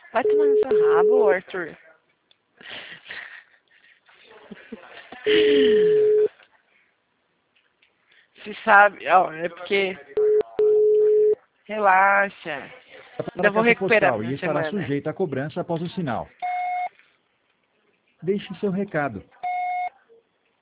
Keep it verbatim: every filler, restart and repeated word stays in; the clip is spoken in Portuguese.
Vai tomar no seu rabo, Arthur. Se sabe, ó, é porque... Relaxa. Para Ainda a vou caixa recuperar postal minha e estará semana. sujeita à cobrança após o sinal. Deixe seu recado.